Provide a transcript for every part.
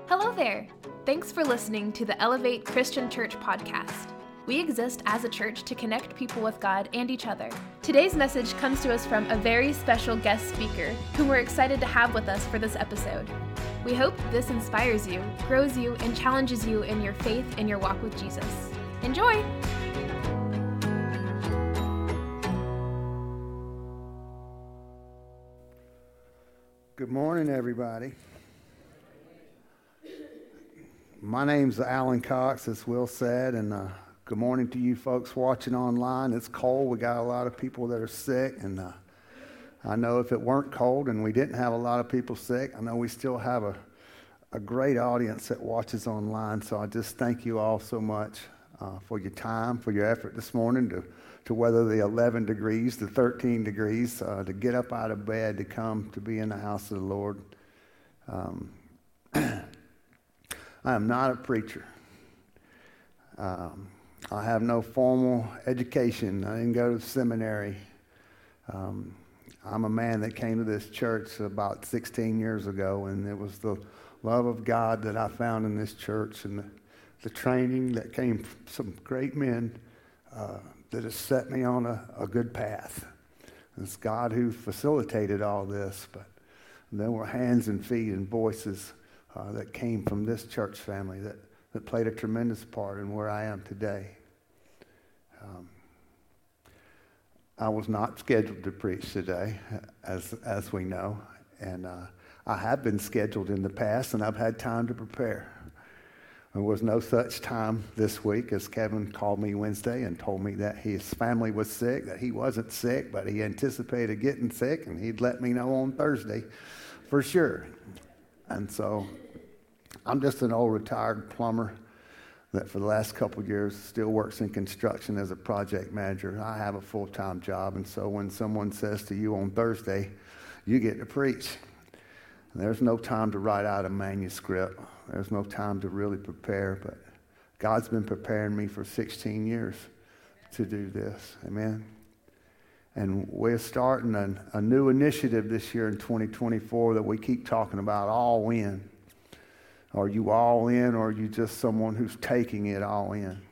Hello there! Thanks for listening to the Elevate Christian Church podcast. We exist as a church to connect people with God and each other. Today's message comes to us from a very special guest speaker whom we're excited to have with us for this episode. We hope this inspires you, grows you, and challenges you in your faith and your walk with Jesus. Enjoy! Good morning, everybody. My name's Alan Cox, as Will said, and good morning to you folks watching online. It's cold. We got a lot of people that are sick, and I know if it weren't cold and we didn't have a lot of people sick, I know we still have a great audience that watches online. So I just thank you all so much for your time, for your effort this morning to weather the 11 degrees, the 13 degrees, to get up out of bed, to come to be in the house of the Lord. I am not a preacher. I have no formal education. I didn't go to seminary. I'm a man that came to this church about 16 years ago, and it was the love of God that I found in this church and the training that came from some great men that has set me on a good path. It's God who facilitated all this, but there were hands and feet and voices that came from this church family that played a tremendous part in where I am today. I was not scheduled to preach today, as we know, and I have been scheduled in the past, and I've had time to prepare. There was no such time this week as Kevin called me Wednesday and told me that his family was sick, that he wasn't sick, but he anticipated getting sick, and he'd let me know on Thursday for sure. And so I'm just an old retired plumber that for the last couple of years still works in construction as a project manager. I have a full-time job, and so when someone says to you on Thursday, you get to preach, there's no time to write out a manuscript. There's no time to really prepare, but God's been preparing me for 16 years to do this. Amen. And we're starting a new initiative this year in 2024 that we keep talking about, all in. Are you all in, or are you just someone who's taking it all in?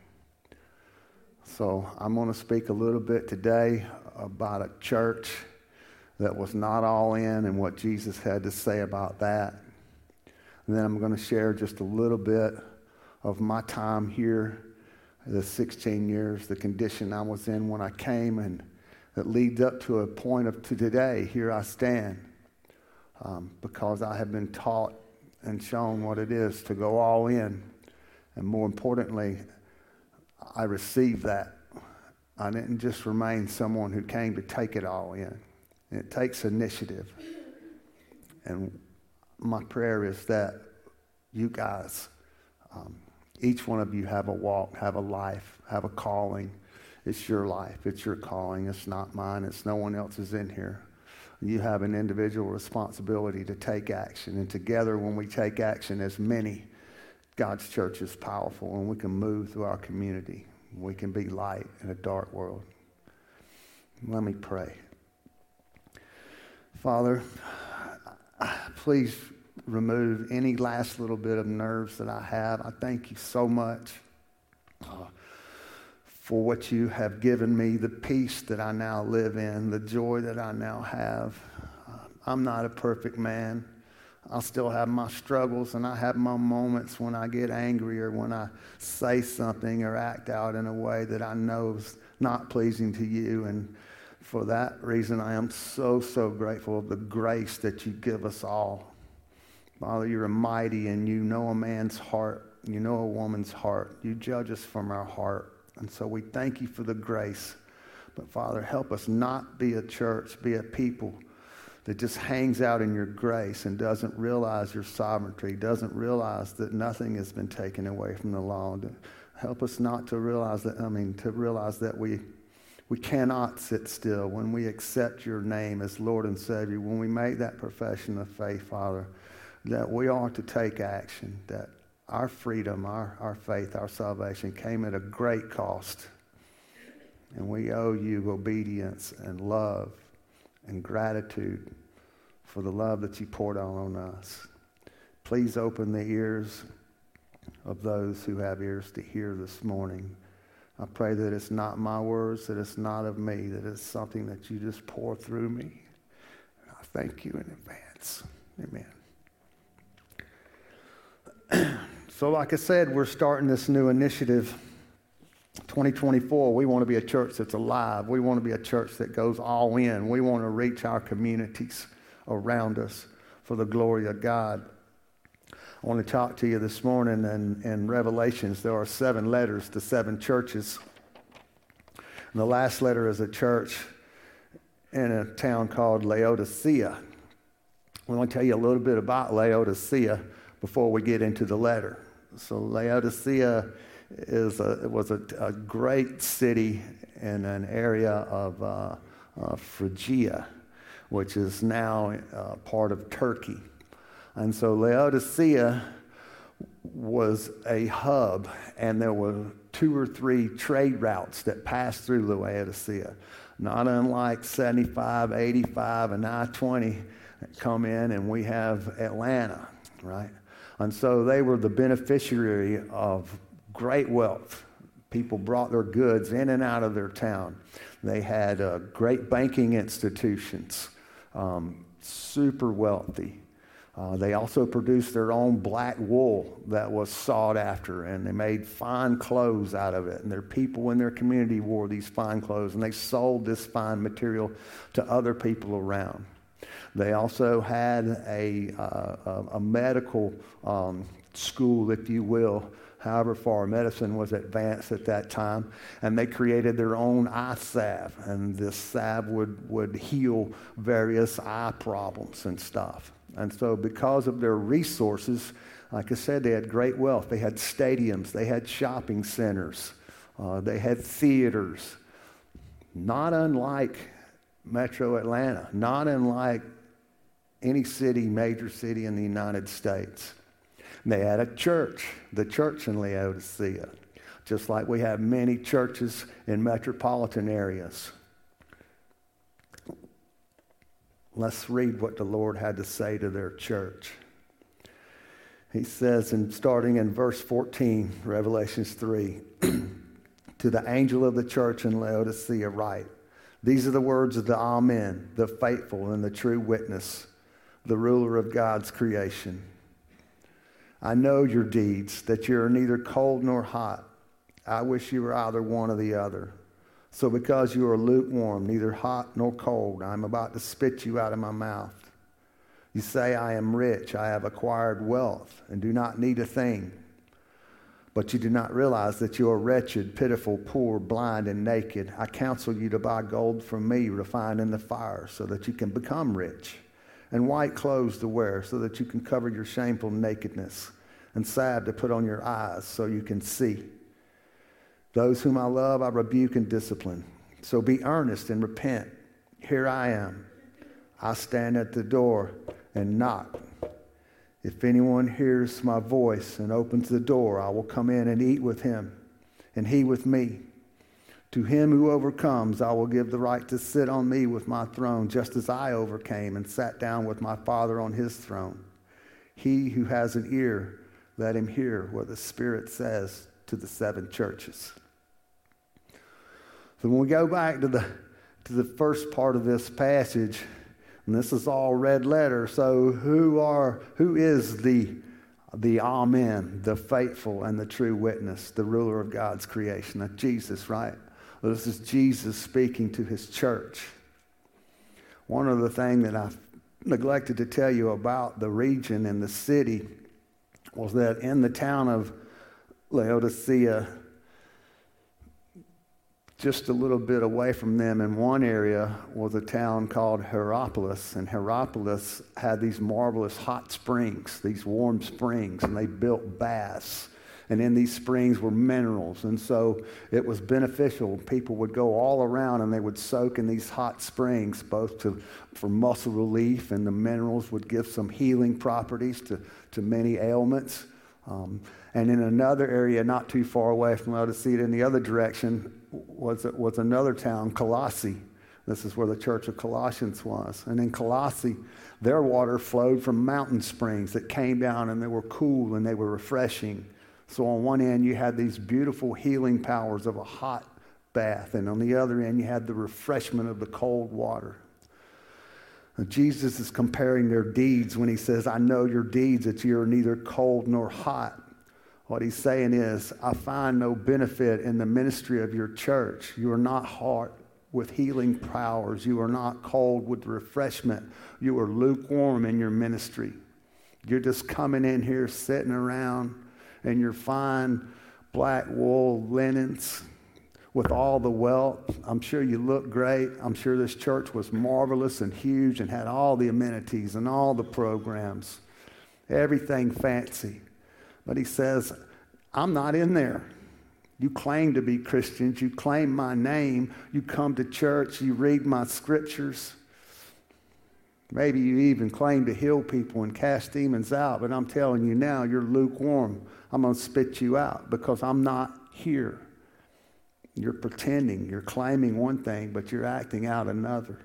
So I'm going to speak a little bit today about a church that was not all in and what Jesus had to say about that. And then I'm going to share just a little bit of my time here, the 16 years, the condition I was in when I came, and that leads up to a point of to today. Here I stand because I have been taught and shown what it is to go all in. And more importantly, I received that. I didn't just remain someone who came to take it all in. It takes initiative. And my prayer is that you guys, each one of you have a walk, have a life, have a calling. It's your life. It's your calling. It's not mine. It's no one else's in here. You have an individual responsibility to take action. And together, when we take action as many, God's church is powerful, and we can move through our community. We can be light in a dark world. Let me pray. Father, please remove any last little bit of nerves that I have. I thank you so much for what you have given me, the peace that I now live in, the joy that I now have. I'm not a perfect man. I still have my struggles, and I have my moments when I get angry or when I say something or act out in a way that I know is not pleasing to you. And for that reason, I am so, so grateful of the grace that you give us all. Father, you're mighty, and you know a man's heart. You know a woman's heart. You judge us from our heart. And so we thank you for the grace. But Father, help us not be a church, be a people that just hangs out in your grace and doesn't realize your sovereignty, doesn't realize that nothing has been taken away from the law. Help us not to realize that, we cannot sit still when we accept your name as Lord and Savior, when we make that profession of faith, Father, that we are to take action, that our freedom, our faith, our salvation came at a great cost. And we owe you obedience and love and gratitude for the love that you poured out on us. Please open the ears of those who have ears to hear this morning. I pray that it's not my words, that it's not of me, that it's something that you just pour through me. I thank you in advance. Amen. So like I said, we're starting this new initiative, 2024. We want to be a church that's alive. We want to be a church that goes all in. We want to reach our communities around us for the glory of God. I want to talk to you this morning in Revelations. There are 7 letters to 7 churches. And the last letter is a church in a town called Laodicea. I want to tell you a little bit about Laodicea before we get into the letter. So Laodicea was a great city in an area of Phrygia, which is now part of Turkey. And so Laodicea was a hub, and there were 2 or 3 trade routes that passed through Laodicea, not unlike 75, 85, and I-20 that come in, and we have Atlanta, right? And so they were the beneficiary of great wealth. People brought their goods in and out of their town. They had great banking institutions, super wealthy. They also produced their own black wool that was sought after, and they made fine clothes out of it. And their people in their community wore these fine clothes, and they sold this fine material to other people around. They also had a medical school, if you will, however far medicine was advanced at that time, and they created their own eye salve, and this salve would heal various eye problems and stuff. And so because of their resources, like I said, they had great wealth. They had stadiums, they had shopping centers, they had theaters, not unlike Metro Atlanta, not unlike any major city in the United States. And they had a church, the church in Laodicea, just like we have many churches in metropolitan areas. Let's read what the Lord had to say to their church. He says, starting in verse 14, Revelations 3, to the angel of the church in Laodicea write, these are the words of the Amen, the faithful and the true witness, the ruler of God's creation. I know your deeds, that you are neither cold nor hot. I wish you were either one or the other. So because you are lukewarm, neither hot nor cold, I am about to spit you out of my mouth. You say, I am rich, I have acquired wealth, and do not need a thing. But you do not realize that you are wretched, pitiful, poor, blind, and naked. I counsel you to buy gold from me, refined in the fire, so that you can become rich, and white clothes to wear, so that you can cover your shameful nakedness, and salve to put on your eyes, so you can see. Those whom I love, I rebuke and discipline. So be earnest and repent. Here I am. I stand at the door and knock. If anyone hears my voice and opens the door, I will come in and eat with him, and he with me. To him who overcomes, I will give the right to sit on me with my throne, just as I overcame and sat down with my Father on his throne. He who has an ear, let him hear what the Spirit says to the 7 churches. So when we go back to the first part of this passage, and this is all red letter, so who is the Amen, the faithful and the true witness, the ruler of God's creation? That's Jesus, right? Well, this is Jesus speaking to his church. One other thing that I neglected to tell you about the region and the city was that in the town of Laodicea, just a little bit away from them in one area was a town called Hierapolis, and Hierapolis had these marvelous hot springs, these warm springs, and they built baths. And in these springs were minerals, and so it was beneficial. People would go all around and they would soak in these hot springs, both for muscle relief, and the minerals would give some healing properties to many ailments. And in another area not too far away from Laodicea, in the other direction, was another town, Colossae, This is where the church of Colossians was. And in Colossae, their water flowed from mountain springs that came down, and they were cool and they were refreshing. So on one end, you had these beautiful healing powers of a hot bath, and on the other end, you had the refreshment of the cold water. Now, Jesus is comparing their deeds when he says, I know your deeds, that you are neither cold nor hot. What he's saying is, I find no benefit in the ministry of your church. You are not hot with healing powers. You are not cold with refreshment. You are lukewarm in your ministry. You're just coming in here, sitting around in your fine black wool linens with all the wealth. I'm sure you look great. I'm sure this church was marvelous and huge and had all the amenities and all the programs, everything fancy. But he says, I'm not in there. You claim to be Christians. You claim my name. You come to church. You read my scriptures. Maybe you even claim to heal people and cast demons out. But I'm telling you now, you're lukewarm. I'm going to spit you out because I'm not here. You're pretending. You're claiming one thing, but you're acting out another.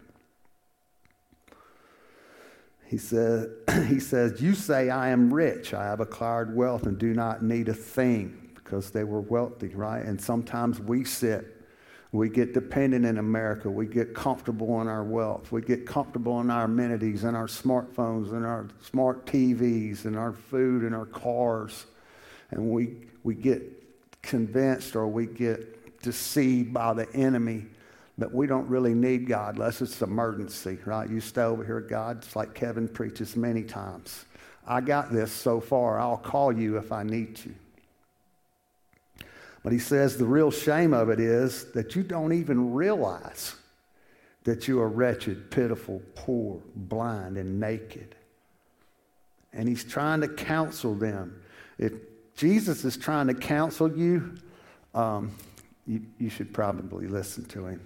He says, you say I am rich. I have acquired wealth and do not need a thing. Because they were wealthy, right? And sometimes we get dependent in America. We get comfortable in our wealth. We get comfortable in our amenities and our smartphones and our smart TVs and our food and our cars. And we get convinced or we get deceived by the enemy that we don't really need God unless it's an emergency, right? You stay over here, God. It's like Kevin preaches many times. I got this so far. I'll call you if I need to. But he says the real shame of it is that you don't even realize that you are wretched, pitiful, poor, blind, and naked. And he's trying to counsel them. If Jesus is trying to counsel you, you should probably listen to him.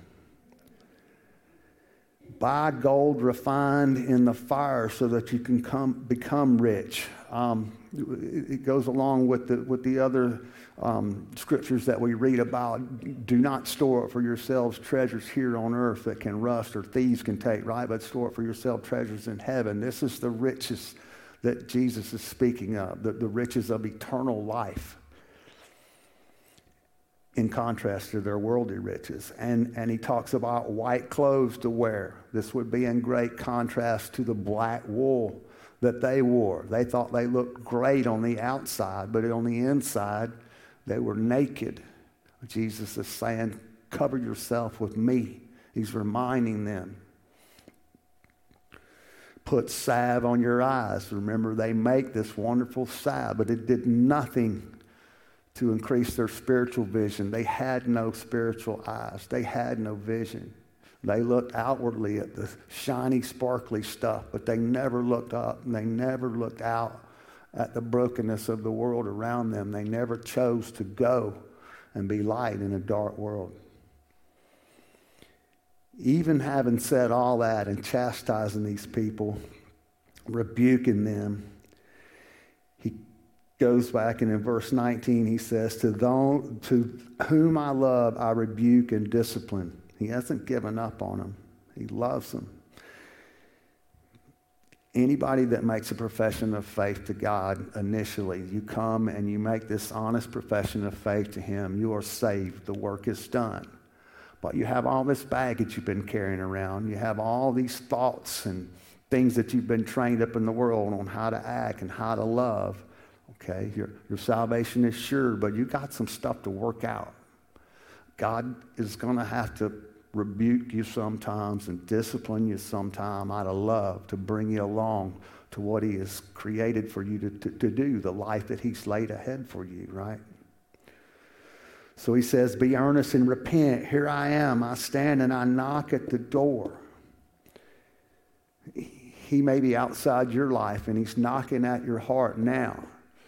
Buy gold refined in the fire so that you can become rich. It goes along with the other scriptures that we read about. Do not store up for yourselves treasures here on earth that can rust or thieves can take, right? But store up for yourselves treasures in heaven. This is the riches that Jesus is speaking of, the riches of eternal life, in contrast to their worldly riches. And he talks about white clothes to wear. This would be in great contrast to the black wool that they wore. They thought they looked great on the outside, but on the inside, they were naked. Jesus is saying, cover yourself with me. He's reminding them. Put salve on your eyes. Remember, they make this wonderful salve, but it did nothing to increase their spiritual vision. They had no spiritual eyes. They had no vision. They looked outwardly at the shiny, sparkly stuff, but they never looked up and they never looked out at the brokenness of the world around them. They never chose to go and be light in a dark world. Even having said all that and chastising these people, rebuking them, he goes back and in verse 19 he says, to whom I love I rebuke and discipline. He hasn't given up on them. He loves them. Anybody that makes a profession of faith to God initially, you come and you make this honest profession of faith to him, you are saved. The work is done. But you have all this baggage you've been carrying around. You have all these thoughts and things that you've been trained up in the world on how to act and how to love. Okay, your salvation is sure, but you got some stuff to work out. God is going to have to rebuke you sometimes and discipline you sometime out of love to bring you along to what he has created for you to do, the life that he's laid ahead for you, right? So he says, be earnest and repent. Here I am. I stand and I knock at the door. He may be outside your life and he's knocking at your heart now.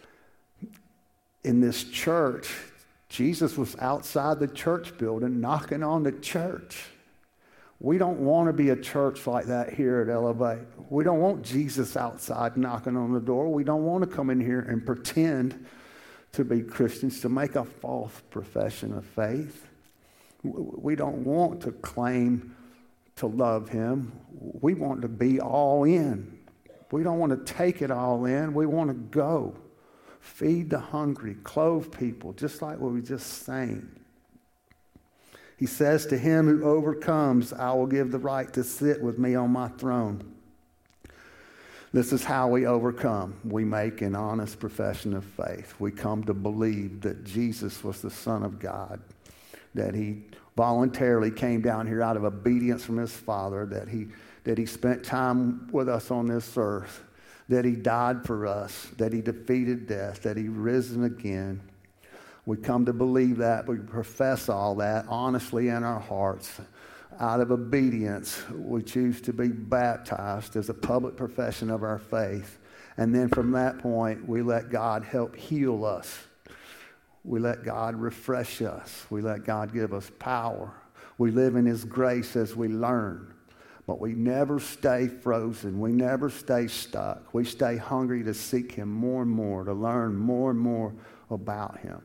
In this church, Jesus was outside the church building knocking on the church. We don't want to be a church like that here at Elevate. We don't want Jesus outside knocking on the door. We don't want to come in here and pretend to be Christians, to make a false profession of faith. We don't want to claim to love him. We want to be all in. We don't want to take it all in. We want to go. Feed the hungry, clothe people, just like what we just sang. He says, to him who overcomes, I will give the right to sit with me on my throne. This is how we overcome. We make an honest profession of faith. We come to believe that Jesus was the Son of God, that he voluntarily came down here out of obedience from his Father, that he spent time with us on this earth, that he died for us, that he defeated death, that he risen again. We come to believe that. We profess all that honestly in our hearts. Out of obedience, we choose to be baptized as a public profession of our faith. And then from that point, we let God help heal us. We let God refresh us. We let God give us power. We live in his grace as we learn. But we never stay frozen. We never stay stuck. We stay hungry to seek him more and more, to learn more and more about him.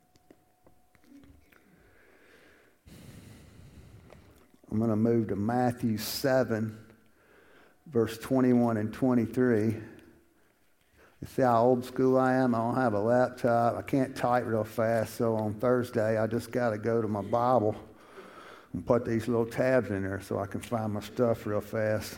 I'm going to move to Matthew 7, verse 21 and 23. You see how old school I am? I don't have a laptop. I can't type real fast, so on Thursday I just got to go to my Bible and put these little tabs in there so I can find my stuff real fast.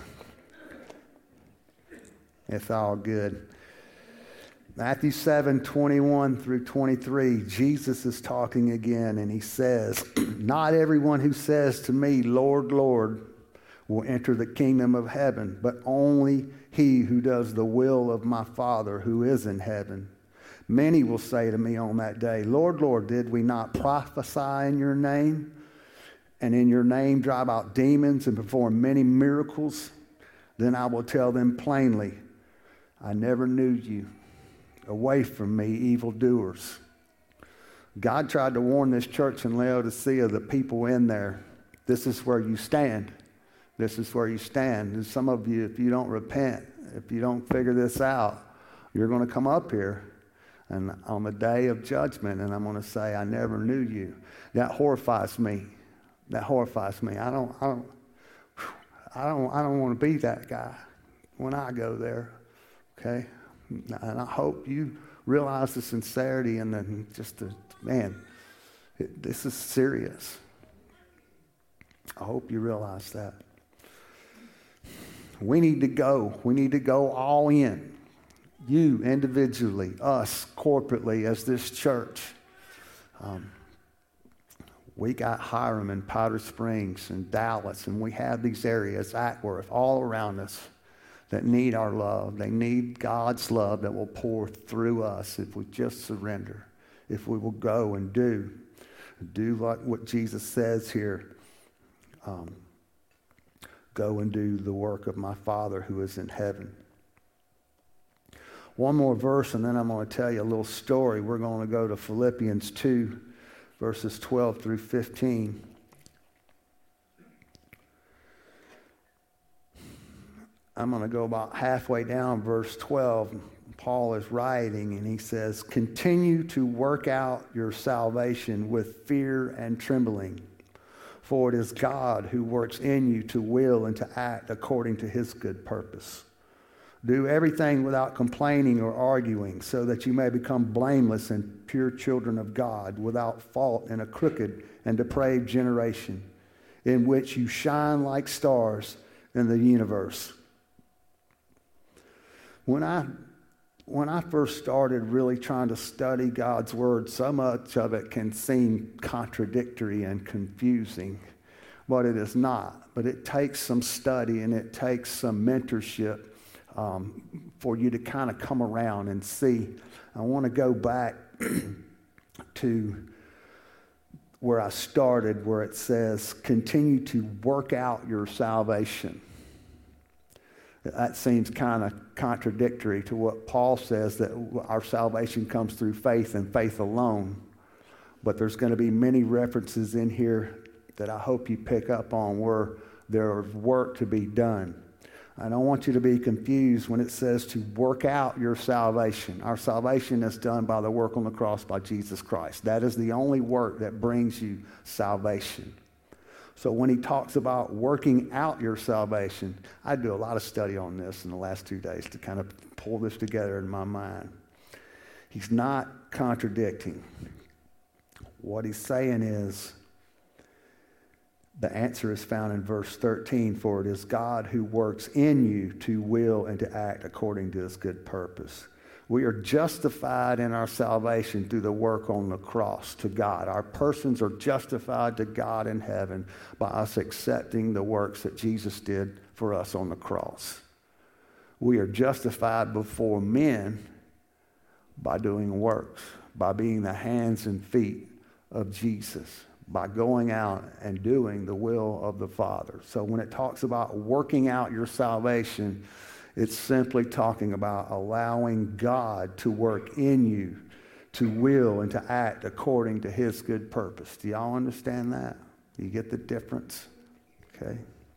It's all good. Matthew 7, 21 through 23, Jesus is talking again, and he says, not everyone who says to me, Lord, Lord, will enter the kingdom of heaven, but only he who does the will of my Father who is in heaven. Many will say to me on that day, Lord, Lord, did we not prophesy in your name, and in your name drive out demons and perform many miracles? Then I will tell them plainly, I never knew you. Away from me, evildoers. God tried to warn this church in Laodicea, the people in there, this is where you stand. This is where you stand. And some of you, if you don't repent, if you don't figure this out, you're going to come up here and on the day of judgment, and I'm going to say, I never knew you. That horrifies me. That horrifies me. I don't want to be that guy when I go there. Okay? And I hope you realize the sincerity and this is serious. I hope you realize that. We need to go. We need to go all in. You individually, us corporately as this church. We got Hiram and Powder Springs and Dallas, and we have these areas, Atworth, all around us, that need our love. They need God's love that will pour through us if we just surrender, if we will go and do like what Jesus says here. Go and do the work of my Father who is in heaven. One more verse, and then I'm going to tell you a little story. We're going to go to Philippians 2, verses 12 through 15. I'm going to go about halfway down verse 12. Paul is writing, and he says, continue to work out your salvation with fear and trembling, for it is God who works in you to will and to act according to his good purpose. Do everything without complaining or arguing, so that you may become blameless and pure children of God, without fault in a crooked and depraved generation, in which you shine like stars in the universe. When I first started really trying to study God's Word, so much of it can seem contradictory and confusing, but it is not. But it takes some study and it takes some mentorship for you to kind of come around and see. I want to go back to where I started, where it says, continue to work out your salvation. That seems kind of contradictory to what Paul says, that our salvation comes through faith and faith alone. But there's going to be many references in here that I hope you pick up on where there's work to be done. I don't want you to be confused when it says to work out your salvation. Our salvation is done by the work on the cross by Jesus Christ. That is the only work that brings you salvation. So when he talks about working out your salvation, I do a lot of study on this in the last 2 days to kind of pull this together in my mind. He's not contradicting. What he's saying is, the answer is found in verse 13, for it is God who works in you to will and to act according to his good purpose. We are justified in our salvation through the work on the cross to God. Our persons are justified to God in heaven by us accepting the works that Jesus did for us on the cross. We are justified before men by doing works, by being the hands and feet of Jesus, by going out and doing the will of the Father. So when it talks about working out your salvation, it's simply talking about allowing God to work in you to will and to act according to his good purpose. Do y'all understand that? You get the difference? Okay.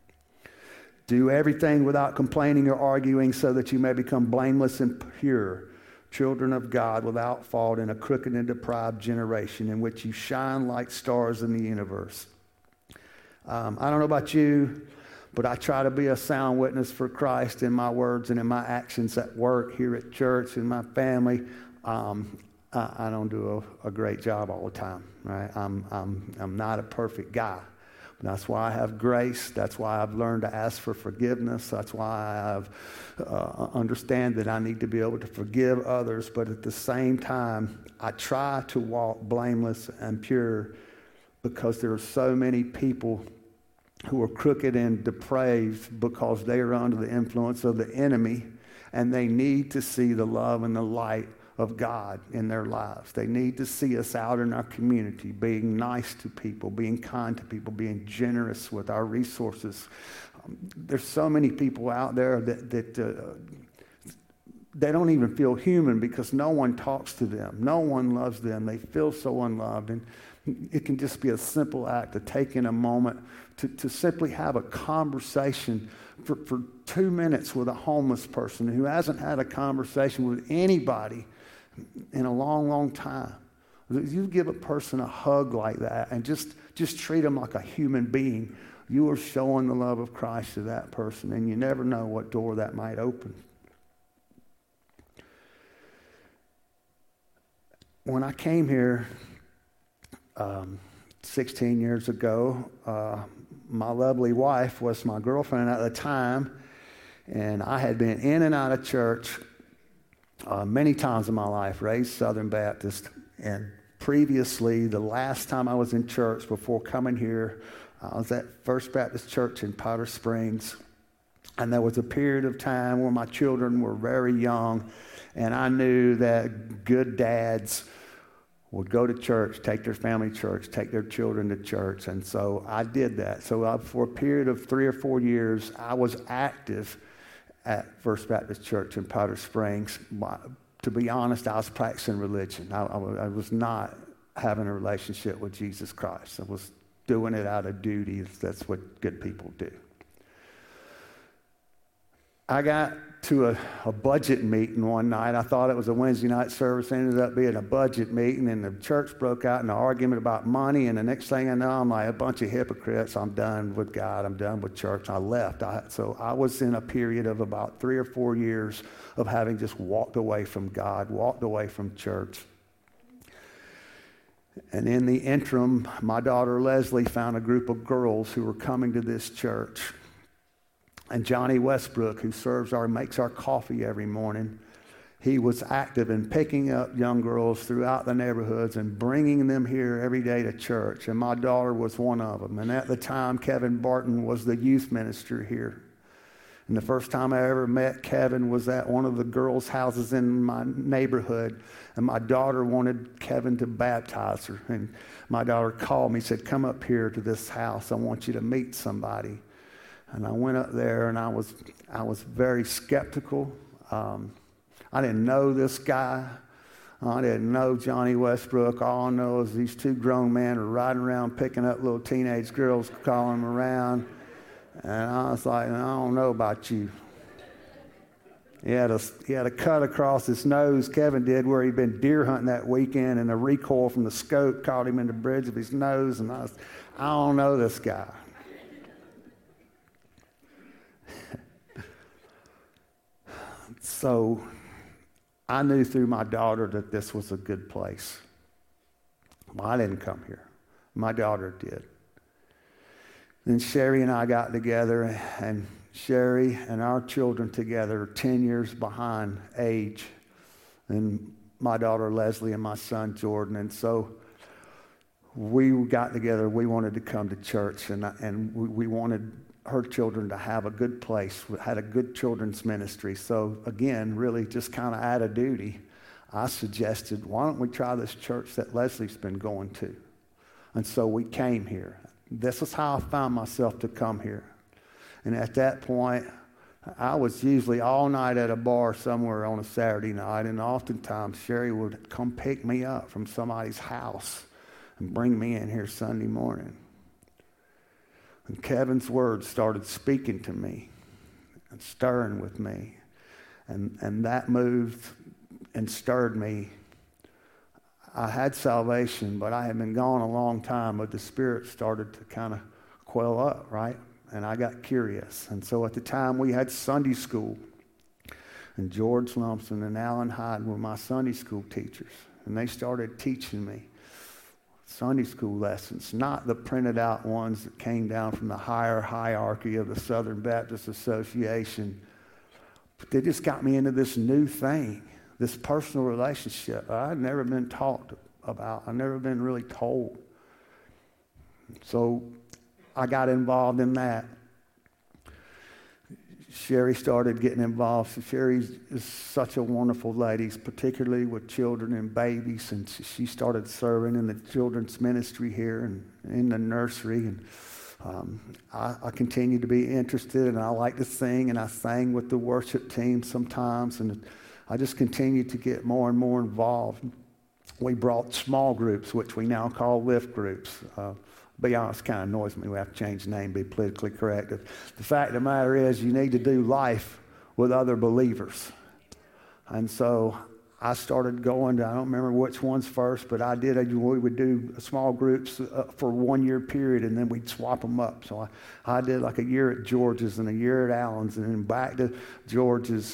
Do everything without complaining or arguing so that you may become blameless and pure, children of God without fault in a crooked and deprived generation in which you shine like stars in the universe. I don't know about you, but I try to be a sound witness for Christ in my words and in my actions at work, here at church, in my family. I don't do a great job all the time, right? I'm not a perfect guy. That's why I have grace. That's why I've learned to ask for forgiveness. That's why I understand that I need to be able to forgive others. But at the same time, I try to walk blameless and pure because there are so many people who are crooked and depraved because they are under the influence of the enemy, and they need to see the love and the light of God in their lives. They need to see us out in our community, being nice to people, being kind to people, being generous with our resources. There's so many people out there that they don't even feel human because no one talks to them. No one loves them. They feel so unloved. And it can just be a simple act of taking a moment to simply have a conversation for 2 minutes with a homeless person who hasn't had a conversation with anybody in a long, long time. You give a person a hug like that and just treat them like a human being, you are showing the love of Christ to that person, and you never know what door that might open. When I came here 16 years ago, my lovely wife was my girlfriend at the time, and I had been in and out of church many times in my life, raised Southern Baptist, and previously, the last time I was in church before coming here, I was at First Baptist Church in Powder Springs, and there was a period of time where my children were very young, and I knew that good dads would go to church, take their family to church, take their children to church, and so I did that. So for a period of 3 or 4 years, I was active at First Baptist Church in Powder Springs. To be honest, I was practicing religion. I was not having a relationship with Jesus Christ. I was doing it out of duty. That's what good people do. I got to a budget meeting one night. I thought it was a Wednesday night service. It ended up being a budget meeting, and the church broke out in an argument about money, and the next thing I know, I'm like a bunch of hypocrites. I'm done with God. I'm done with church. I left. So I was in a period of about 3 or 4 years of having just walked away from God, walked away from church. And in the interim, my daughter Leslie found a group of girls who were coming to this church. And Johnny Westbrook, who makes our coffee every morning, he was active in picking up young girls throughout the neighborhoods and bringing them here every day to church. And my daughter was one of them. And at the time, Kevin Barton was the youth minister here. And the first time I ever met Kevin was at one of the girls' houses in my neighborhood. And my daughter wanted Kevin to baptize her. And my daughter called me, said, "Come up here to this house. I want you to meet somebody." And I went up there, and I was very skeptical. I didn't know this guy. I didn't know Johnny Westbrook. All I know is these 2 grown men are riding around picking up little teenage girls, calling them around. And I was like, I don't know about you. He had a cut across his nose, Kevin did, where he'd been deer hunting that weekend, and a recoil from the scope caught him in the bridge of his nose. And I don't know this guy. So I knew through my daughter that this was a good place. Well, I didn't come here. My daughter did. Then Sherry and I got together, and Sherry and our children together are 10 years behind age, and my daughter Leslie and my son Jordan. And so we got together. We wanted to come to church, and we wanted her children to have a good place. We had a good children's ministry. So again, really just kind of out of duty, I suggested, why don't we try this church that Leslie's been going to? And so we came here. This is how I found myself to come here. And at that point, I was usually all night at a bar somewhere on a Saturday night, and oftentimes Sherry would come pick me up from somebody's house and bring me in here Sunday morning. And Kevin's words started speaking to me and stirring with me. And that moved and stirred me. I had salvation, but I had been gone a long time, but the Spirit started to kind of quell up, right? And I got curious. And so at the time we had Sunday school, and George Lumpson and Alan Hyde were my Sunday school teachers. And they started teaching me Sunday school lessons, not the printed out ones that came down from the higher hierarchy of the Southern Baptist Association. But they just got me into this new thing, this personal relationship I'd never been taught about. I'd never been really told. So I got involved in that. Sherry started getting involved. So Sherry is such a wonderful lady, particularly with children and babies, and she started serving in the children's ministry here and in the nursery. And I continued to be interested, and I like to sing, and I sang with the worship team sometimes, and I just continued to get more and more involved. We brought small groups, which we now call lift groups. Be honest, kind of annoys me. We have to change the name, be politically correct. The fact of the matter is you need to do life with other believers. And so I started going to, I don't remember which ones first, but we would do small groups for 1 year period, and then we'd swap them up. So I did like a year at George's and a year at Allen's, and then back to George's.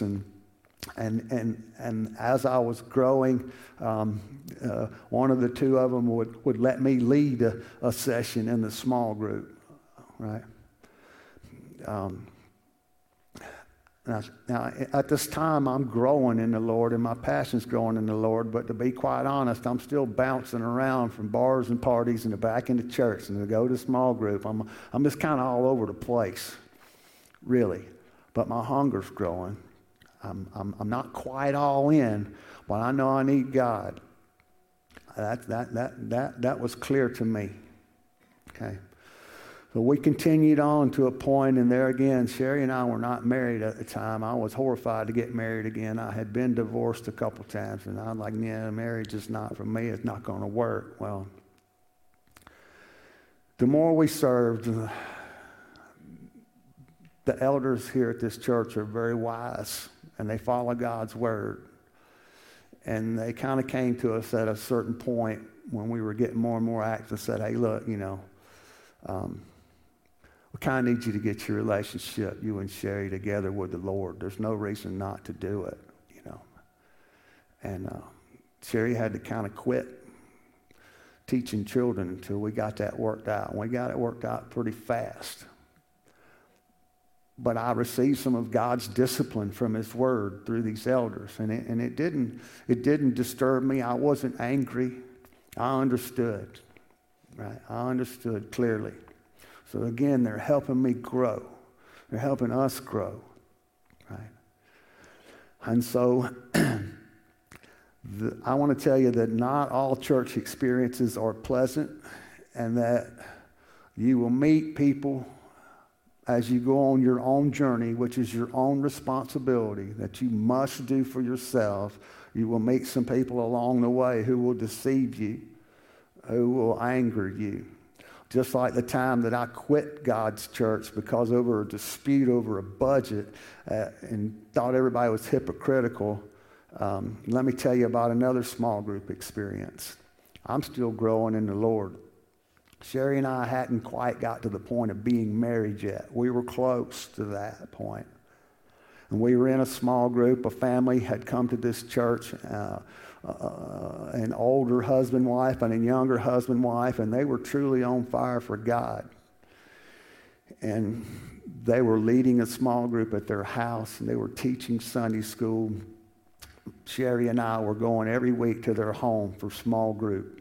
And as I was growing, one of the two of them would let me lead a session in the small group, right? Now, at this time, I'm growing in the Lord, and my passion's growing in the Lord, but to be quite honest, I'm still bouncing around from bars and parties and back into church and to go to small group. I'm just kind of all over the place, really, but my hunger's growing. I'm not quite all in, but I know I need God. That was clear to me. Okay. So we continued on to a point, and there again, Sherry and I were not married at the time. I was horrified to get married again. I had been divorced a couple times, and I was like, yeah, marriage is not for me. It's not going to work. Well, the more we served, the elders here at this church are very wise, and they follow God's word. And they kind of came to us at a certain point when we were getting more and more active and said, hey, look, we kind of need you to get your relationship, you and Sherry, together with the Lord. There's no reason not to do it, And Sherry had to kind of quit teaching children until we got that worked out. And we got it worked out pretty fast. But I received some of God's discipline from His Word through these elders, and it didn't disturb me. I wasn't angry. I understood, right? I understood clearly. So again, they're helping me grow. They're helping us grow, right? And so I want to tell you that not all church experiences are pleasant, and that you will meet people as you go on your own journey, which is your own responsibility that you must do for yourself. You will meet some people along the way who will deceive you, who will anger you. Just like the time that I quit God's church because over a dispute over a budget and thought everybody was hypocritical. Let me tell you about another small group experience. I'm still growing in the Lord. Sherry and I hadn't quite got to the point of being married yet. We were close to that point. And we were in a small group. A family had come to this church, an older husband, wife, and a younger husband, wife, and they were truly on fire for God. And they were leading a small group at their house, and they were teaching Sunday school. Sherry and I were going every week to their home for small group.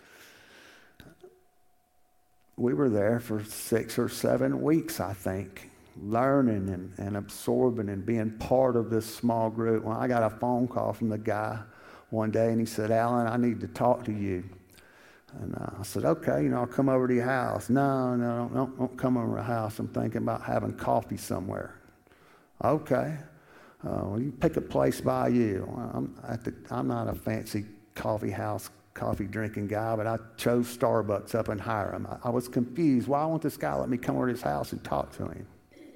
We were there for 6 or 7 weeks, I think, learning and absorbing and being part of this small group. Well, I got a phone call from the guy one day, and he said, "Alan, I need to talk to you." And I said, "Okay, I'll come over to your house." No, don't come over to the house. I'm thinking about having coffee somewhere." "Okay. Well, you pick a place by you." I'm not a fancy coffee house, coffee drinking guy, but I chose Starbucks up in Hiram. I was confused. Why won't this guy let me come over to his house and talk to him?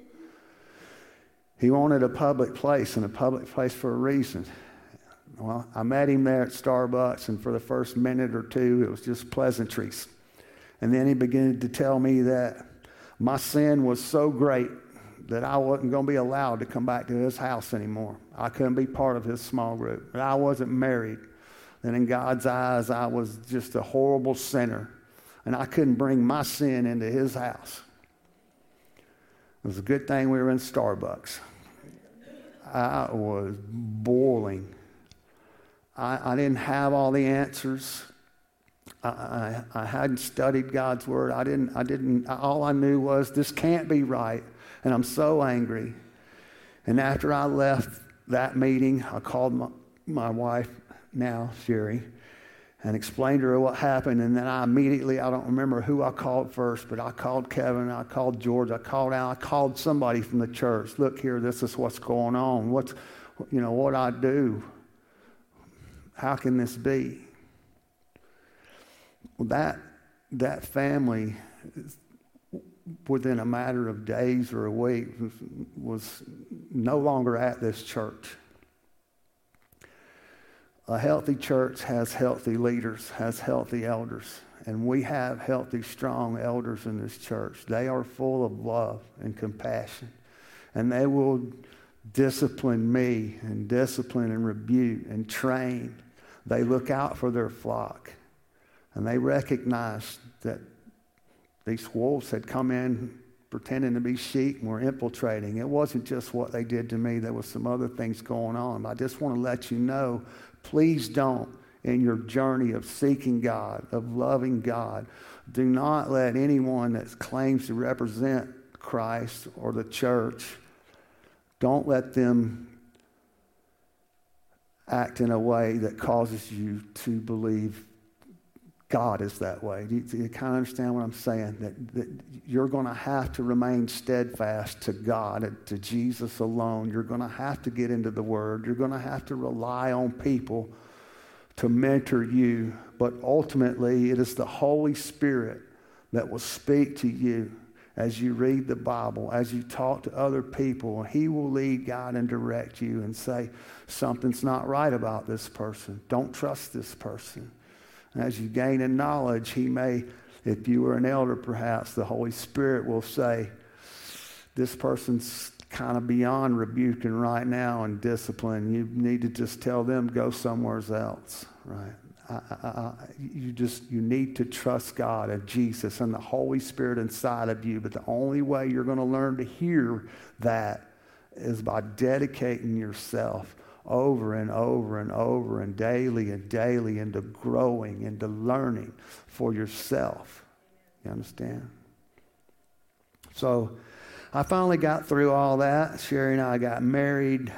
He wanted a public place, and a public place for a reason. Well, I met him there at Starbucks, and for the first minute or two, it was just pleasantries. And then he began to tell me that my sin was so great that I wasn't going to be allowed to come back to his house anymore. I couldn't be part of his small group. That I wasn't married. And in God's eyes, I was just a horrible sinner. And I couldn't bring my sin into his house. It was a good thing we were in Starbucks. I was boiling. I didn't have all the answers. I hadn't studied God's word. All I knew was this can't be right. And I'm so angry. And after I left that meeting, I called my wife, now Sherry, and explained to her what happened. And then I don't remember who I called first, but I called Kevin, I called George, I called Al, I called somebody from the church. "Look here, this is what's going on. What I do? How can this be?" Well, that family, within a matter of days or a week, was no longer at this church. A healthy church has healthy leaders, has healthy elders, and we have healthy, strong elders in this church. They are full of love and compassion, and they will discipline me and discipline and rebuke and train. They look out for their flock, and they recognize that these wolves had come in pretending to be sheep and were infiltrating. It wasn't just what they did to me. There was some other things going on. I just want to let you know, please don't, in your journey of seeking God, of loving God, do not let anyone that claims to represent Christ or the church, don't let them act in a way that causes you to believe God is that way. Do you kind of understand what I'm saying? That you're going to have to remain steadfast to God, to Jesus alone. You're going to have to get into the Word. You're going to have to rely on people to mentor you. But ultimately, it is the Holy Spirit that will speak to you as you read the Bible, as you talk to other people. He will lead, guide, and direct you and say, something's not right about this person. Don't trust this person. As you gain in knowledge, he may, if you were an elder perhaps, the Holy Spirit will say, this person's kind of beyond rebuking right now and discipline. You need to just tell them, go somewhere else, right? You need to trust God and Jesus and the Holy Spirit inside of you. But the only way you're going to learn to hear that is by dedicating yourself over and over and over and daily into growing, into learning for yourself. You understand? So I finally got through all that. Sherry and I got married.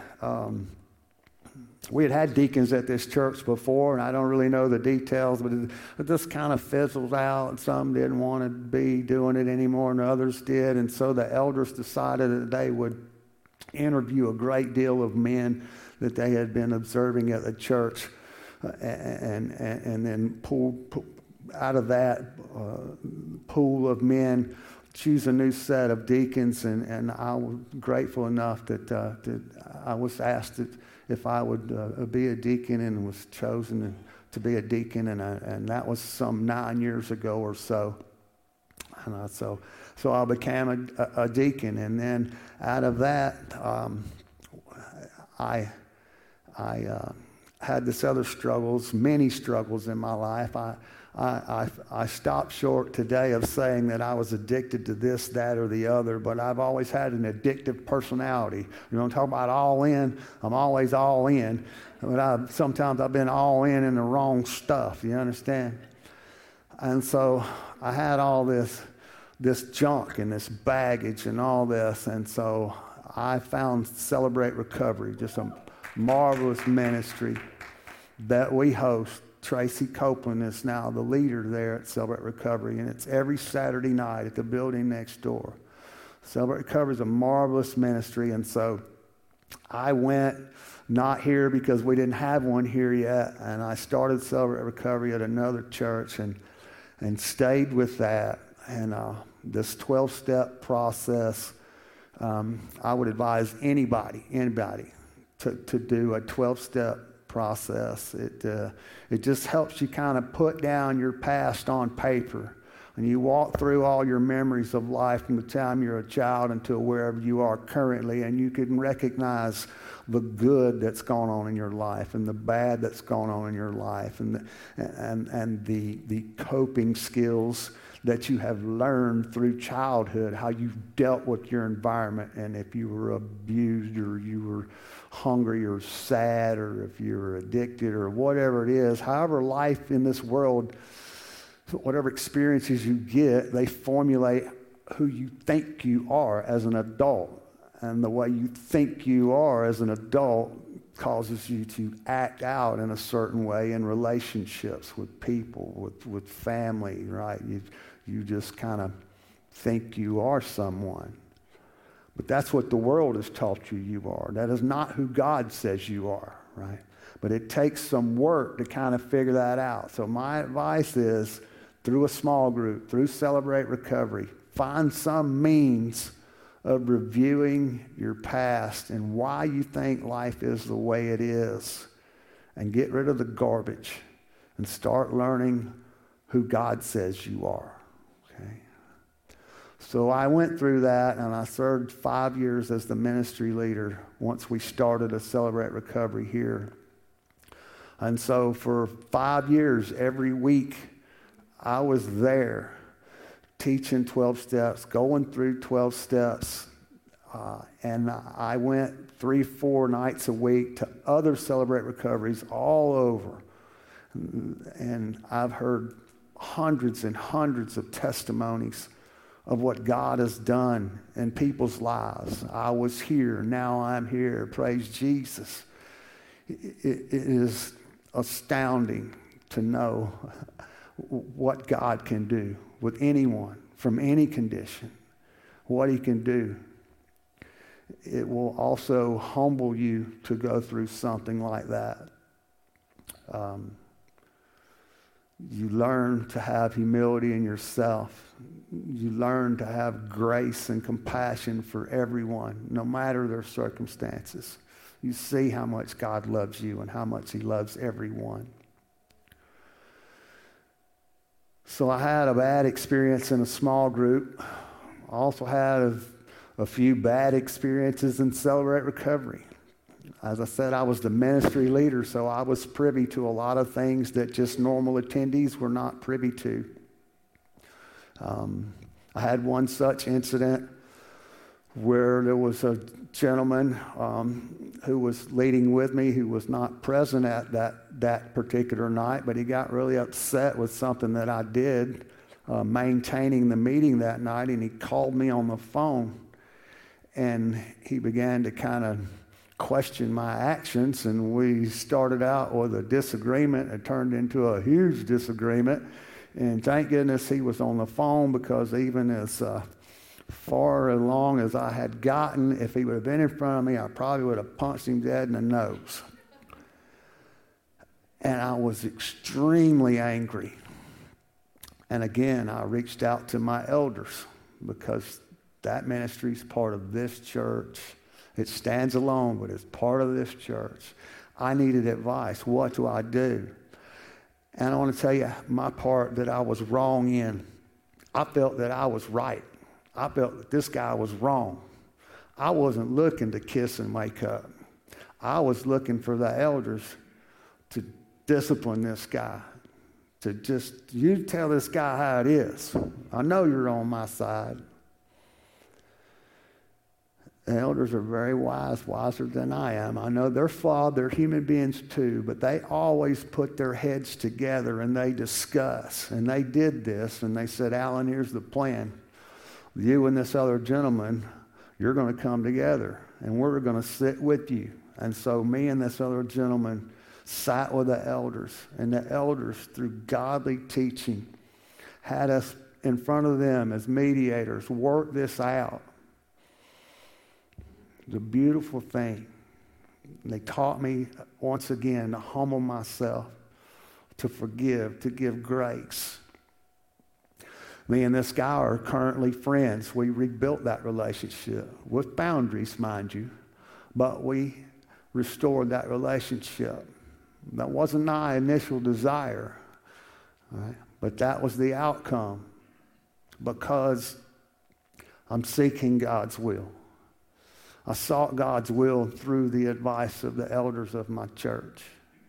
We had deacons at this church before, and I don't really know the details, but it just kind of fizzled out. Some didn't want to be doing it anymore, and others did. And so the elders decided that they would interview a great deal of men that they had been observing at the church, and then pull out of that pool of men, choose a new set of deacons. And I was grateful enough that I was asked if I would be a deacon, and was chosen to be a deacon, and that was some 9 years ago or so. And so I became a deacon, and then out of that, I had this other struggles, many struggles in my life. I stopped short today of saying that I was addicted to this, that, or the other, but I've always had an addictive personality. You know, I'm talking about all in. I'm always all in, but sometimes I've been all in the wrong stuff. You understand? And so I had all this junk and this baggage and all this, and so I found Celebrate Recovery, just a marvelous ministry that we host. Tracy Copeland is now the leader there at Celebrate Recovery, and it's every Saturday night at the building next door. Celebrate Recovery is a marvelous ministry, and so I went not here because we didn't have one here yet, and I started Celebrate Recovery at another church and stayed with that. And this 12-step process, I would advise anybody to do a 12-step process. It just helps you kind of put down your past on paper, and you walk through all your memories of life from the time you're a child until wherever you are currently, and you can recognize the good that's going on in your life and the bad that's going on in your life, and the coping skills that you have learned through childhood, how you've dealt with your environment, and if you were abused or you were hungry or sad or if you were addicted or whatever it is, however life in this world, whatever experiences you get, they formulate who you think you are as an adult. And the way you think you are as an adult causes you to act out in a certain way in relationships with people, with family, right? You just kind of think you are someone. But that's what the world has taught you are. That is not who God says you are, right? But it takes some work to kind of figure that out. So my advice is, through a small group, through Celebrate Recovery, find some means of reviewing your past and why you think life is the way it is, and get rid of the garbage and start learning who God says you are. Okay? So I went through that, and I served 5 years as the ministry leader once we started a Celebrate Recovery here. And so for 5 years, every week, I was there teaching 12 steps, going through 12 steps. And I went 3-4 nights a week to other Celebrate Recoveries all over. And I've heard hundreds and hundreds of testimonies of what God has done in people's lives. I was here, now I'm here. Praise Jesus. It is astounding to know what God can do with anyone from any condition, what he can do. It will also humble you to go through something like that. You learn to have humility in yourself. You learn to have grace and compassion for everyone, no matter their circumstances. You see how much God loves you and how much he loves everyone. So I had a bad experience in a small group. I also had a few bad experiences in Celebrate Recovery. As I said, I was the ministry leader, so I was privy to a lot of things that just normal attendees were not privy to. I had one such incident where there was a gentleman who was leading with me who was not present at that particular night, but he got really upset with something that I did maintaining the meeting that night, and he called me on the phone, and he began to kind of question my actions, and we started out with a disagreement. It turned into a huge disagreement, and thank goodness he was on the phone, because even as far along as I had gotten, if he would have been in front of me, I probably would have punched him dead in the nose. And I was extremely angry. And again, I reached out to my elders, because that ministry is part of this church. It stands alone, but it's part of this church. I needed advice. What do I do? And I want to tell you my part that I was wrong in. I felt that I was right. I felt that this guy was wrong. I wasn't looking to kiss and make up. I was looking for the elders to discipline this guy, to just, you tell this guy how it is. I know you're on my side. The elders are very wise, wiser than I am. I know they're flawed, they're human beings too, but they always put their heads together and they discuss. And they did this, and they said, Alan, here's the plan. You and this other gentleman, you're going to come together, and we're going to sit with you. And so me and this other gentleman sat with the elders, and the elders, through godly teaching, had us in front of them as mediators work this out. It's a beautiful thing. And they taught me once again to humble myself, to forgive, to give grace. Me and this guy are currently friends. We rebuilt that relationship with boundaries, mind you, but we restored that relationship. That wasn't my initial desire, right? But that was the outcome, because I'm seeking God's will. I sought God's will through the advice of the elders of my church.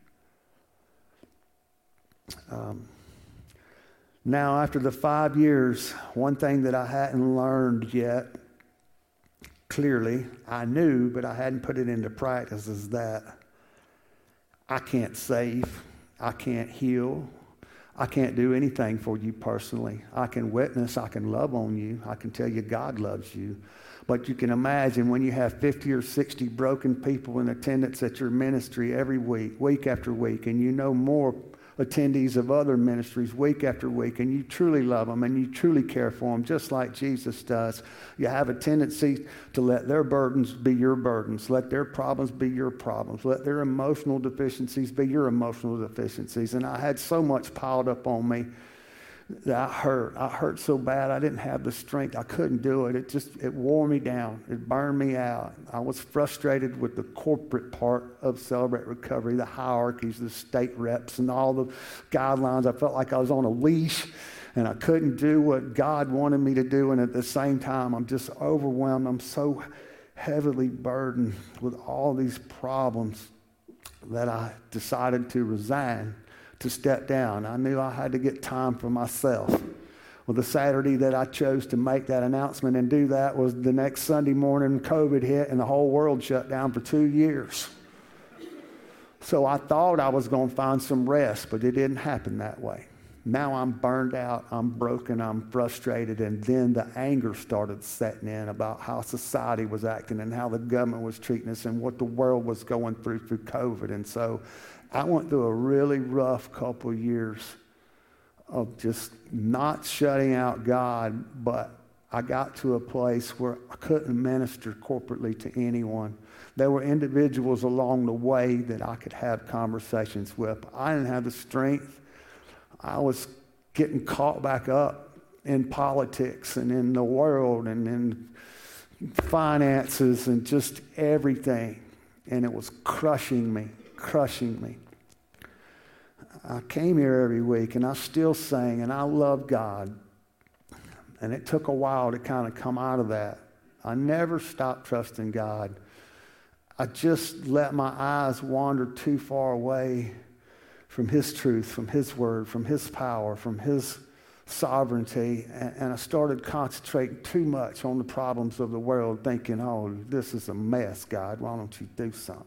Now, after the 5 years, one thing that I hadn't learned yet, clearly, I knew, but I hadn't put it into practice, is that I can't save, I can't heal, I can't do anything for you personally. I can witness, I can love on you, I can tell you God loves you. But you can imagine when you have 50 or 60 broken people in attendance at your ministry every week, week after week, and you know more attendees of other ministries week after week, and you truly love them and you truly care for them just like Jesus does, you have a tendency to let their burdens be your burdens, let their problems be your problems, let their emotional deficiencies be your emotional deficiencies. And I had so much piled up on me that I hurt so bad I didn't have the strength. I couldn't do it. It wore me down. It burned me out. I was frustrated with the corporate part of Celebrate Recovery, the hierarchies, the state reps, and all the guidelines. I felt like I was on a leash, and I couldn't do what God wanted me to do. And at the same time, I'm just overwhelmed. I'm so heavily burdened with all these problems that I decided to resign, to step down. I knew I had to get time for myself. Well, the Saturday that I chose to make that announcement and do that was the next Sunday morning COVID hit and the whole world shut down for 2 years. So I thought I was going to find some rest, but it didn't happen that way. Now I'm burned out, I'm broken, I'm frustrated, and then the anger started setting in about how society was acting and how the government was treating us and what the world was going through COVID. And so I went through a really rough couple of years of just not shutting out God, but I got to a place where I couldn't minister corporately to anyone. There were individuals along the way that I could have conversations with. I didn't have the strength. I was getting caught back up in politics and in the world and in finances and just everything. And it was crushing me. I came here every week and I still sang and I loved God. And it took a while to kind of come out of that. I never stopped trusting God. I just let my eyes wander too far away from His truth, from His word, from His power, from His sovereignty. And I started concentrating too much on the problems of the world, thinking, oh, this is a mess, God. Why don't you do something?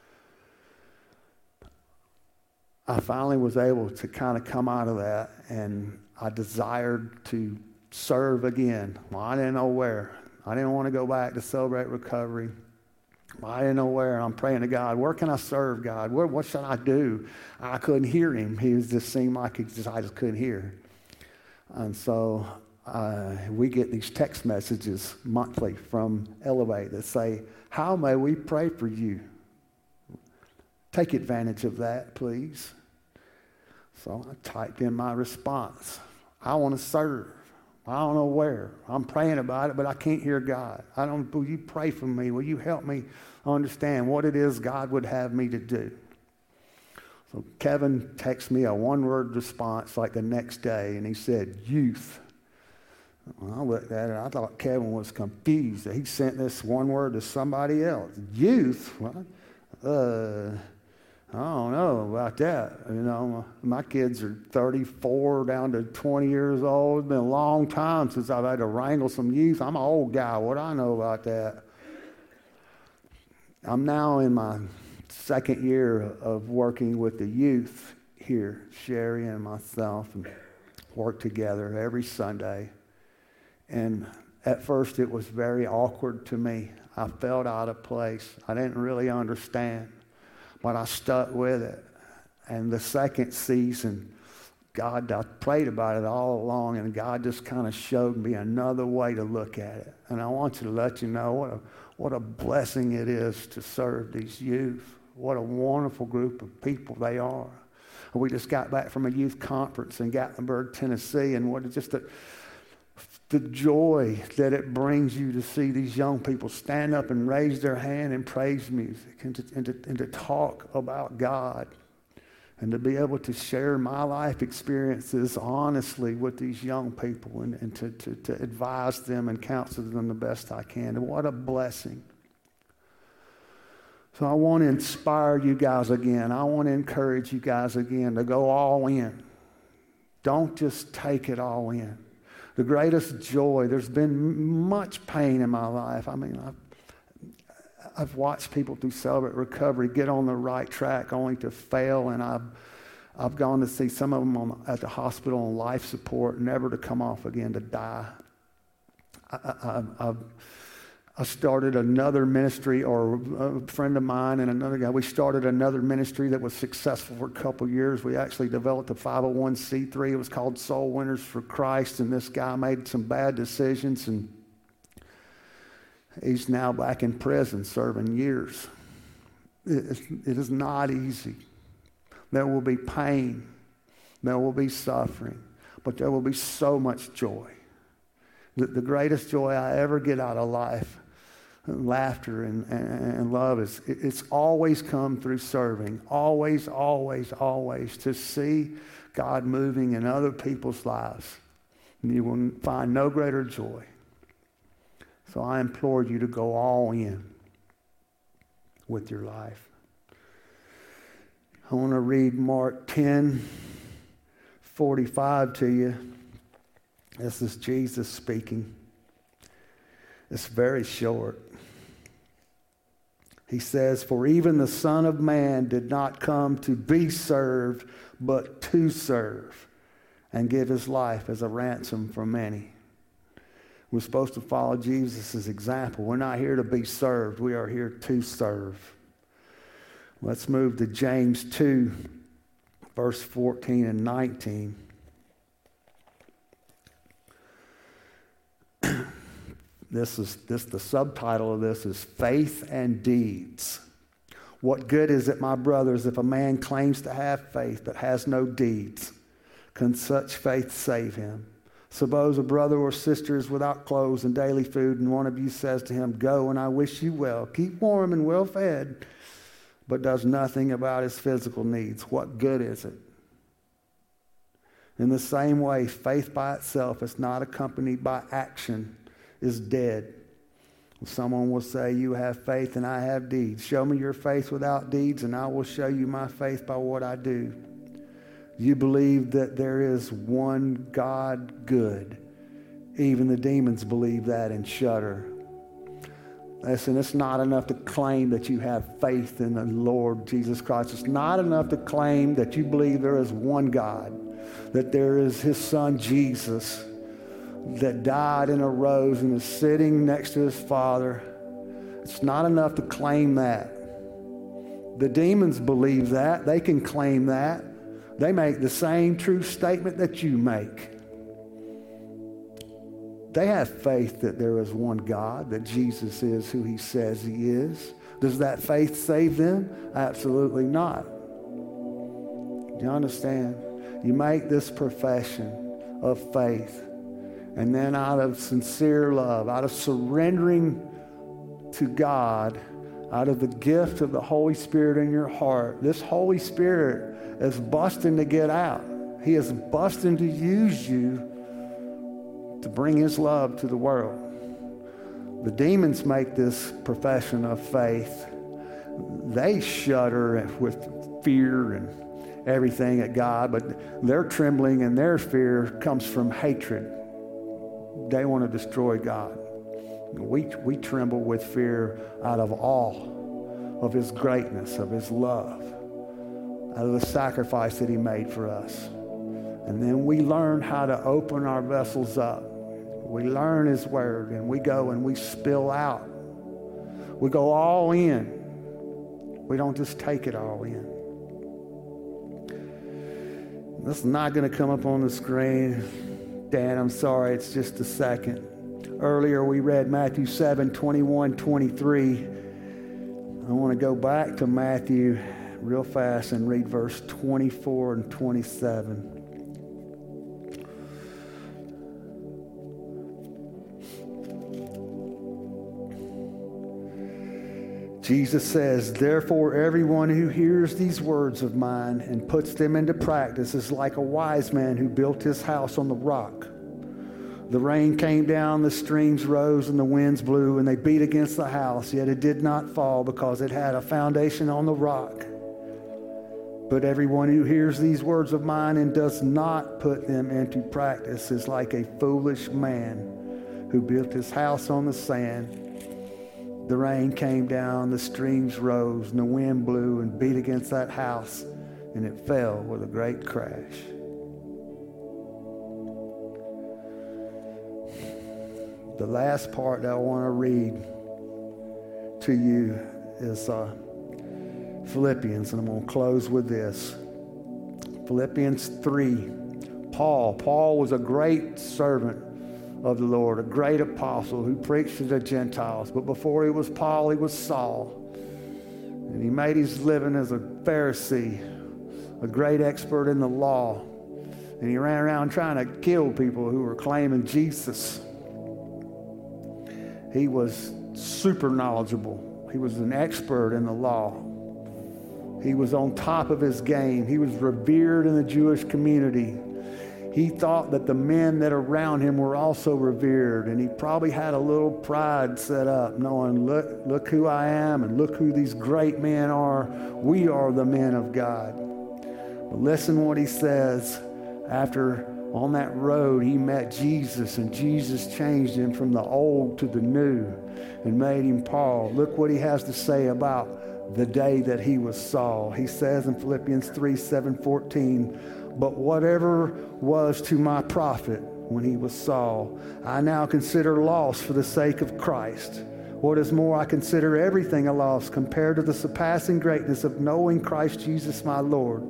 I finally was able to kind of come out of that, and I desired to serve again. Well, I didn't know where. I didn't want to go back to Celebrate Recovery. I didn't know where. I'm praying to God, where can I serve God? What should I do? I couldn't hear Him. Just seemed like I just couldn't hear. And so we get these text messages monthly from Elevate that say, how may we pray for you? Take advantage of that, please. So I typed in my response. I want to serve. I don't know where. I'm praying about it, but I can't hear God. Will you pray for me? Will you help me understand what it is God would have me to do? So Kevin texted me a one-word response like the next day, and he said, youth. Well, I looked at it. I thought Kevin was confused that he sent this one word to somebody else. Youth? Well, I don't know about that. You know, my kids are 34 down to 20 years old. It's been a long time since I've had to wrangle some youth. I'm an old guy. What do I know about that? I'm now in my second year of working with the youth here, Sherry and myself, and work together every Sunday. And at first it was very awkward to me. I felt out of place. I didn't really understand. But I stuck with it. And the second season, I prayed about it all along, and God just kind of showed me another way to look at it. And I want to let you know what a blessing it is to serve these youth. What a wonderful group of people they are. We just got back from a youth conference in Gatlinburg, Tennessee, and what just the joy that it brings you to see these young people stand up and raise their hand in praise music and to talk about God and to be able to share my life experiences honestly with these young people and to advise them and counsel them the best I can. And what a blessing. So I want to inspire you guys again. I want to encourage you guys again to go all in. Don't just take it all in. The greatest joy, there's been much pain in my life. I mean, I've watched people through Celebrate Recovery get on the right track only to fail, and I've gone to see some of them at the hospital on life support, never to come off again, to die. I started another ministry, or a friend of mine and another guy, we started another ministry that was successful for a couple of years. We actually developed a 501c3. It was called Soul Winners for Christ, and this guy made some bad decisions, and he's now back in prison serving years. It is not easy. There will be pain. There will be suffering, but there will be so much joy. The greatest joy I ever get out of life, laughter and love, it's always come through serving. Always, always, always. To see God moving in other people's lives, you will find no greater joy. So I implore you to go all in with your life. I want to read Mark 10:45 to you. This is Jesus speaking. It's very short. He says, "For even the Son of Man did not come to be served, but to serve, and give his life as a ransom for many." We're supposed to follow Jesus' example. We're not here to be served. We are here to serve. Let's move to James 2, verse 14 and 19. The subtitle of this is Faith and Deeds. What good is it, my brothers, if a man claims to have faith but has no deeds? Can such faith save him? Suppose a brother or sister is without clothes and daily food, and one of you says to him, "Go, and I wish you well. Keep warm and well fed," but does nothing about his physical needs. What good is it? In the same way, faith by itself, is not accompanied by action, is dead. Someone will say, "You have faith and I have deeds. Show me your faith without deeds, and I will show you my faith by what I do." You believe that there is one God good. Even the demons believe that and shudder. Listen, it's not enough to claim that you have faith in the Lord Jesus Christ. It's not enough to claim that you believe there is one God, that there is his son Jesus, that died and arose and is sitting next to his Father. It's not enough to claim that. The demons believe that. They can claim that. They make the same true statement that you make. They have faith that there is one God, that Jesus is who he says he is. Does that faith save them? Absolutely not. Do you understand? You make this profession of faith, and then out of sincere love, out of surrendering to God, out of the gift of the Holy Spirit in your heart, this Holy Spirit is busting to get out. He is busting to use you to bring his love to the world. The demons make this profession of faith, they shudder with fear and everything at God, but their trembling and their fear comes from hatred. They want to destroy God. We tremble with fear out of awe of his greatness, of his love, out of the sacrifice that he made for us. And then we learn how to open our vessels up. We learn his word, and we go and we spill out. We go all in. We don't just take it all in. This is not going to come up on the screen. Dan, I'm sorry, it's just a second. Earlier we read Matthew 7:21-23. I want to go back to Matthew real fast and read verse 24 and 27. Jesus says, "Therefore everyone who hears these words of mine and puts them into practice is like a wise man who built his house on the rock. The rain came down, the streams rose, and the winds blew, and they beat against the house, yet it did not fall because it had a foundation on the rock. But everyone who hears these words of mine and does not put them into practice is like a foolish man who built his house on the sand. The rain came down, the streams rose, and the wind blew and beat against that house, and it fell with a great crash." The last part that I want to read to you is Philippians, and I'm going to close with this. Philippians 3. Paul was a great servant of the Lord, a great apostle who preached to the Gentiles. But before he was Paul, he was Saul. And he made his living as a Pharisee, a great expert in the law. And he ran around trying to kill people who were claiming Jesus. He was super knowledgeable. He was an expert in the law. He was on top of his game. He was revered in the Jewish community. He thought that the men that around him were also revered, and he probably had a little pride set up, knowing, look who I am, and look who these great men are. We are the men of God. But listen what he says. After on that road, he met Jesus, and Jesus changed him from the old to the new and made him Paul. Look what he has to say about the day that he was Saul. He says in Philippians 3:7-14, "But whatever was to my profit when he was Saul, I now consider loss for the sake of Christ. What is more, I consider everything a loss compared to the surpassing greatness of knowing Christ Jesus my Lord.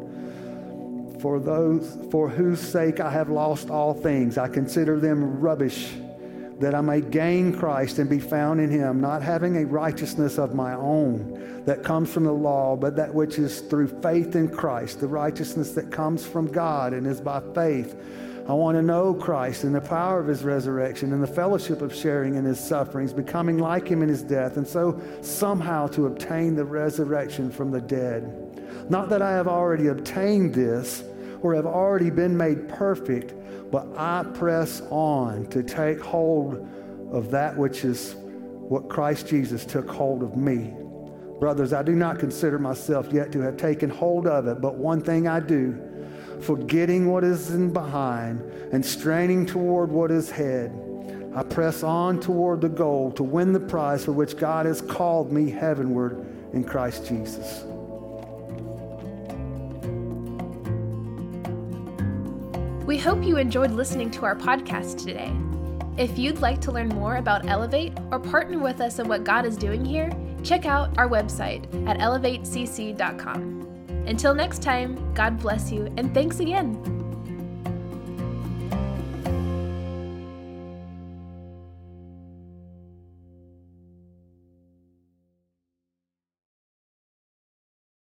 For whose sake I have lost all things. I consider them rubbish, that I may gain Christ and be found in him, not having a righteousness of my own that comes from the law, but that which is through faith in Christ, the righteousness that comes from God and is by faith. I want to know Christ and the power of his resurrection and the fellowship of sharing in his sufferings, becoming like him in his death, and so somehow to obtain the resurrection from the dead. Not that I have already obtained this or have already been made perfect, but I press on to take hold of that which is what Christ Jesus took hold of me. Brothers, I do not consider myself yet to have taken hold of it, but one thing I do, forgetting what is in behind and straining toward what is ahead, I press on toward the goal to win the prize for which God has called me heavenward in Christ Jesus." We hope you enjoyed listening to our podcast today. If you'd like to learn more about Elevate or partner with us in what God is doing here, check out our website at elevatecc.com. Until next time, God bless you, and thanks again.